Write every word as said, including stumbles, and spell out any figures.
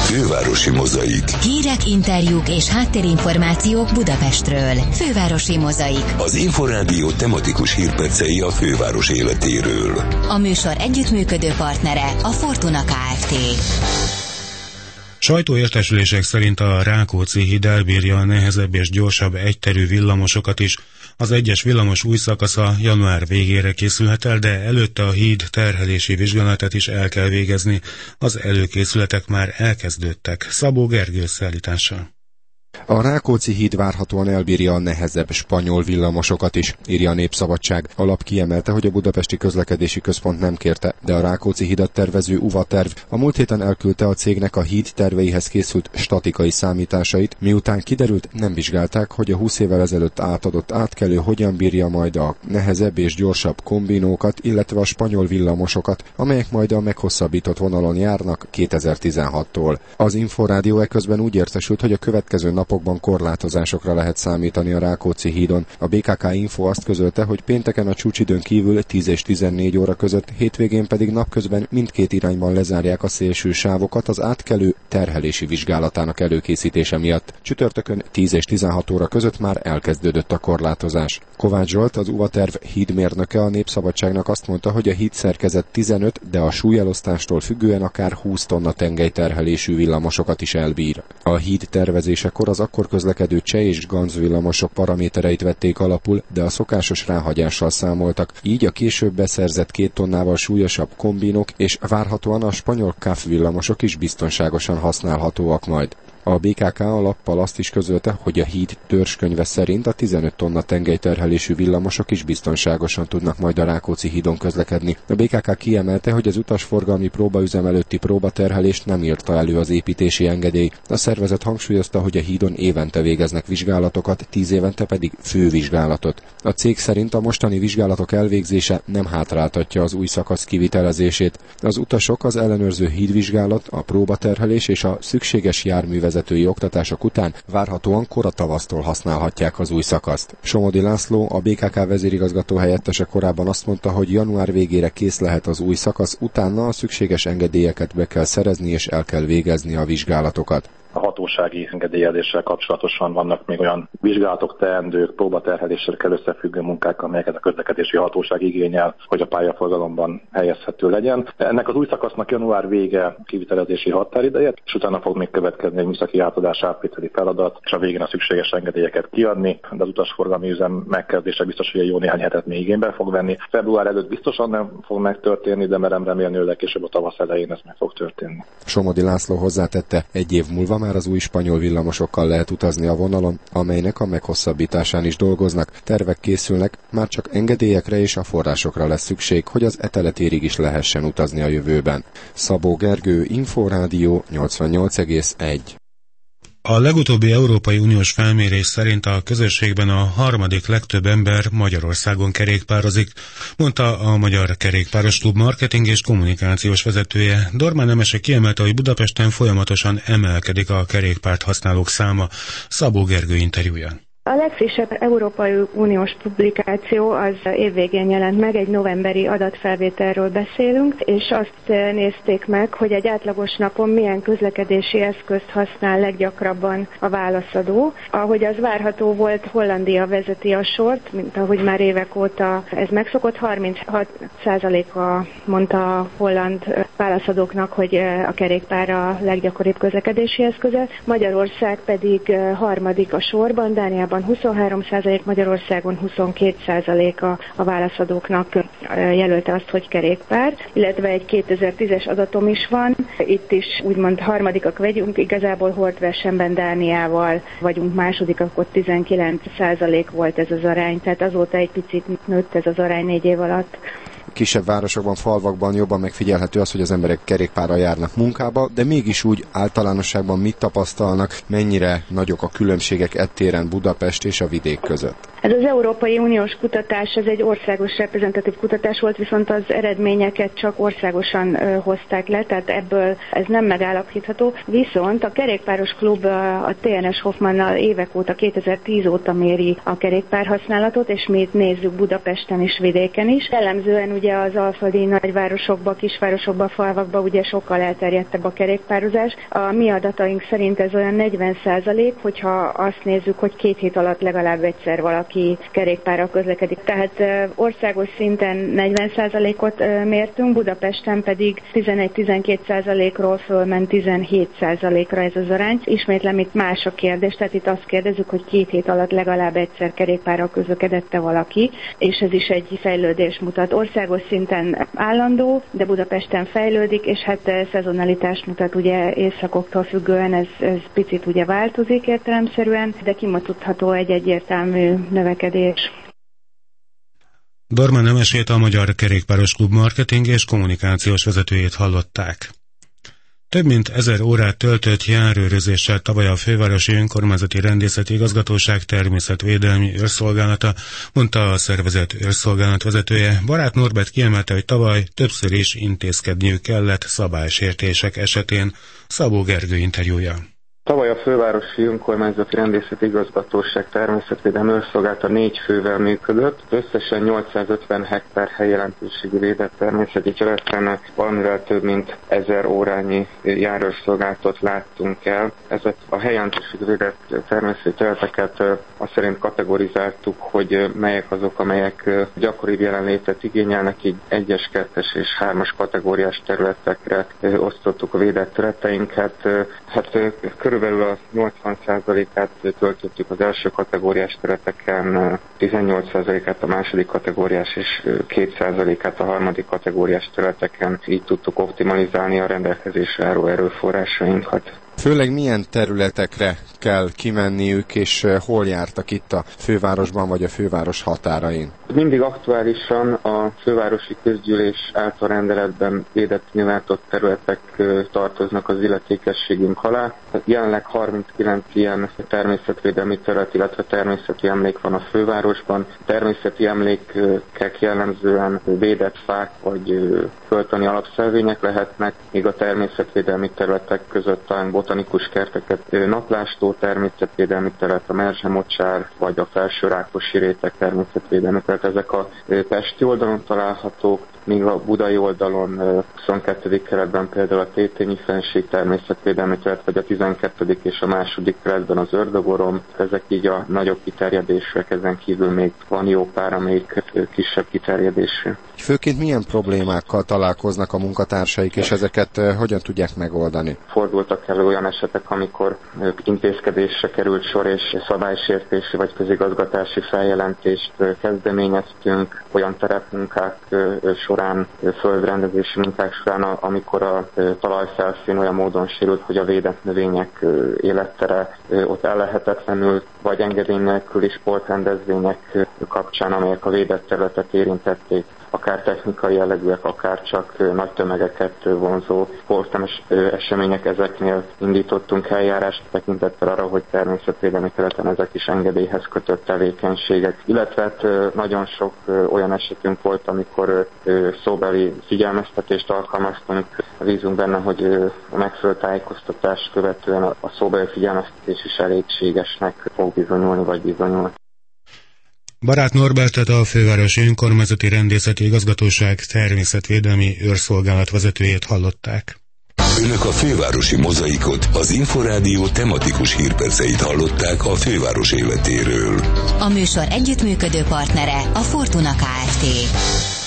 Fővárosi mozaik. Hírek, interjúk és háttérinformációk Budapestről. Fővárosi mozaik. Az Inforádió tematikus hírpercei a főváros életéről. A műsor együttműködő partnere a Fortuna Kft. Sajtóértesülések szerint a Rákóczi-híd elbírja a nehezebb és gyorsabb egyterű villamosokat is. Az egyes villamos új szakasza január végére készülhet el, de előtte a híd terhelési vizsgálatát is el kell végezni. Az előkészületek már elkezdődtek. Szabó Gergő szállítása. A Rákóczi-híd várhatóan elbírja a nehezebb spanyol villamosokat is, írja a Népszabadság. A lap kiemelte, hogy a Budapesti Közlekedési Központ nem kérte, de a Rákóczi-hídat tervező u vé á terv a múlt héten elküldte a cégnek a híd terveihez készült statikai számításait, miután kiderült, nem vizsgálták, hogy a húsz évvel ezelőtt átadott átkelő hogyan bírja majd a nehezebb és gyorsabb kombinókat, illetve a spanyol villamosokat, amelyek majd a meghosszabbított vonalon járnak kétezer-tizenhattól. Az Inforádió eközben úgy értesült, hogy a következő nap napokban korlátozásokra lehet számítani a Rákóczi-hídon. A bé ká ká Info azt közölte, hogy pénteken a csúcsidőn kívül tíz és tizennégy óra között, hétvégén pedig napközben mindkét irányban lezárják a szélső sávokat az átkelő terhelési vizsgálatának előkészítése miatt. Csütörtökön tíz és tizenhat óra között már elkezdődött a korlátozás. Kovács Zsolt, az u vé á terv hídmérnöke a Népszabadságnak azt mondta, hogy a híd szerkezet tizenöt, de a súlyelosztástól függően akár húsz tonna tengelyterhelésű villamosokat is elbír. A híd tervezésekor az akkor közlekedő cseh és ganz villamosok paramétereit vették alapul, de a szokásos ráhagyással számoltak, így a később beszerzett két tonnával súlyosabb kombinok és várhatóan a spanyol ká ef villamosok is biztonságosan használhatóak majd. A bé ká ká a lappal azt is közölte, hogy a híd törzskönyve szerint a tizenöt tonna tengelyterhelésű villamosok is biztonságosan tudnak majd a Rákóczi-hídon közlekedni. A bé ká ká kiemelte, hogy az utasforgalmi próbaüzem előtti próbaterhelést nem írta elő az építési engedély. A szervezet hangsúlyozta, hogy a hídon évente végeznek vizsgálatokat, tíz évente pedig fővizsgálatot. A cég szerint a mostani vizsgálatok elvégzése nem hátráltatja az új szakasz kivitelezését. Az utasok az ellenőrző hídvizsgálat, a próbaterhelés és a szükséges járművezetés vezetői oktatások után várhatóan kora tavasztól használhatják az új szakaszt. Somodi László, a bé ká ká vezérigazgató helyettese korábban azt mondta, hogy január végére kész lehet az új szakasz, utána a szükséges engedélyeket be kell szerezni és el kell végezni a vizsgálatokat. A hatósági engedélyezéssel kapcsolatosan vannak még olyan vizsgálatok, teendők, próbaterheléssel kell összefüggő munkák, amelyeket a közlekedési hatóság igényel, hogy a pályaforgalomban helyezhető legyen. Ennek az új szakasznak január vége kivitelezési határideje, és utána fog még következni egy műszaki átadás átvételi feladat, és a végén a szükséges engedélyeket kiadni, de az utasforgalmi üzem megkezdése biztos, hogy jó néhány hetet még igénybe fog venni. Február előtt biztosan nem fog megtörténni, de merem remélni, hogy legkésőbb a tavasz elején ez meg fog történni. Somodi László hozzátette, egy év múlva már az új spanyol villamosokkal lehet utazni a vonalon, amelynek a meghosszabbításán is dolgoznak. Tervek készülnek, már csak engedélyekre és a forrásokra lesz szükség, hogy az eteletérig is lehessen utazni a jövőben. Szabó Gergő, Inforádió nyolcvannyolc egész egy. A legutóbbi Európai Uniós felmérés szerint a közösségben a harmadik legtöbb ember Magyarországon kerékpározik, mondta a Magyar Kerékpáros Klub marketing és kommunikációs vezetője. Dormán Emese kiemelte, hogy Budapesten folyamatosan emelkedik a kerékpárt használók száma. Szabó Gergő interjúja. A legfrissebb Európai Uniós publikáció az évvégén jelent meg, egy novemberi adatfelvételről beszélünk, és azt nézték meg, hogy egy átlagos napon milyen közlekedési eszközt használ leggyakrabban a válaszadó. Ahogy az várható volt, Hollandia vezeti a sort, mint ahogy már évek óta ez megszokott, harminchat százaléka mondta a holland válaszadóknak, hogy a kerékpár a leggyakoribb közlekedési eszköze, Magyarország pedig harmadik a sorban, Dániában huszonhárom százalék, Magyarországon huszonkét százalék a, a válaszadóknak jelölte azt, hogy kerékpár, illetve egy kétezer-tízes adatom is van. Itt is úgymond harmadikak vagyunk, igazából holtversenyben Dániával vagyunk másodikak, ott tizenkilenc százalék volt ez az arány, tehát azóta egy picit nőtt ez az arány négy év alatt. Kisebb városokban, falvakban jobban megfigyelhető az, hogy az emberek kerékpárral járnak munkába, de mégis úgy általánosságban mit tapasztalnak, mennyire nagyok a különbségek ettéren Budapest és a vidék között? Ez az Európai Uniós kutatás, ez egy országos reprezentatív kutatás volt, viszont az eredményeket csak országosan ö, hozták le, tehát ebből ez nem megállapítható. Viszont a kerékpáros klub a té en es Hoffmannnal évek óta, kétezer-tíz óta méri a kerékpárhasználatot, és mi itt nézzük Budapesten és vidéken is. Jellemzően ugye az alföldi nagyvárosokban, kisvárosokban, falvakban ugye sokkal elterjedtebb a kerékpározás. A mi adataink szerint ez olyan negyven százalék, hogyha azt nézzük, hogy két hét alatt legalább egyszer valaki kerékpárral közlekedik. Tehát országos szinten negyven százalékot mértünk, Budapesten pedig tizenegy-tizenkét százalékról fölment tizenhét százalékra ez az arány. Ismétlem, itt más a kérdés, tehát itt azt kérdezzük, hogy két hét alatt legalább egyszer kerékpárral közlekedette valaki, és ez is egy fejlődés mutat. Országos szinten állandó, de Budapesten fejlődik, és hát szezonalitást mutat, ugye éjszakoktól függően ez, ez picit ugye változik értelemszerűen, de kimutatható egy egyértelmű növekedés. Dorman Nemesét, a Magyar Kerékpáros Klub marketing és kommunikációs vezetőjét hallották. Több mint ezer órát töltött járőrözéssel tavaly a Fővárosi Önkormányzati Rendészeti Igazgatóság természetvédelmi őrszolgálata, mondta a szervezet őrszolgálat vezetője. Barát Norbert kiemelte, hogy tavaly többször is intézkedniük kellett szabálysértések esetén. Szabó Gergő interjúja. Tavaly a Fővárosi Önkormányzati Rendészeti Igazgatóság természetvédelmi őrszolgálata négy fővel működött. Összesen nyolcszázötven hektár helyjelentőségű védett természeti területen valamivel több mint ezer órányi járőrszolgálatot láttunk el. Ezek a helyjelentőségű védett természeti területeket azt szerint kategorizáltuk, hogy melyek azok, amelyek gyakoribb jelenlétet igényelnek, így egyes, kettes és hármas kategóriás területekre osztottuk a védett területeinket. Hát körülbelül a nyolcvan százalékát töltöttük az első kategóriás területeken, tizennyolc százalékát a második kategóriás és két százalékát a harmadik kategóriás területeken. Így tudtuk optimalizálni a rendelkezésre álló erőforrásainkat. Főleg milyen területekre kell kimenniük, és hol jártak itt a fővárosban vagy a főváros határain? Mindig aktuálisan a fővárosi közgyűlés által rendeletben védett nyilvánított területek tartoznak az illetékességünk alá. Jelenleg harminckilenc ilyen természetvédelmi terület, illetve természeti emlék van a fővárosban. Természeti emlékek jellemzően védett fák vagy földtani alapszelvények lehetnek, míg a természetvédelmi területek között talán botanikus kerteket, naplástó természetvédelmi terület, a merzsemocsár vagy a felső rákosi réteg természetvédelmi terület. Ezek a pesti oldalon találhatók, míg a budai oldalon huszonkettedik keretben például a Tétényi fennsík természetvédelmi terület, vagy a tizenkettedik és a második keretben az Ördögorom. Ezek így a nagyobb kiterjedésűek, ezen kívül még van jó pár, amelyik kisebb kiterjedésű. Főként milyen problémákkal találkoznak a munkatársaik, és ezeket hogyan tudják megoldani? Fordultak elő olyan esetek, amikor intézkedésre került sor, és szabálysértési vagy közigazgatási feljelentést kezdeményeztünk, olyan terepmunkák során, földrendezési munkák során, amikor a talajfelszín olyan módon sérült, hogy a védett növények élettere ott ellehetetlenül, vagy engedély nélküli sportrendezvények kapcsán, amelyek a védett területet érintették, akár technikai jellegűek, akár csak nagy tömegeket vonzó sportemes események, ezeknél indítottunk eljárást tekintettel arra, hogy természetvédelmi területen ezek is engedélyhez kötött tevékenységek. Illetve hát nagyon sok olyan esetünk volt, amikor szóbeli figyelmeztetést alkalmaztunk. Bízunk benne, hogy a megfelelő tájékoztatást követően a szóbeli figyelmeztetés is elégségesnek fog bizonyulni, vagy bizonyul. Barát Norbertet, a Fővárosi Önkormányzati Rendészeti Igazgatóság természetvédelmi őrszolgálat vezetőjét hallották. Önök a Fővárosi Mozaikot, az Inforádió tematikus hírperceit hallották a főváros életéről. A műsor együttműködő partnere a Fortuna Kft.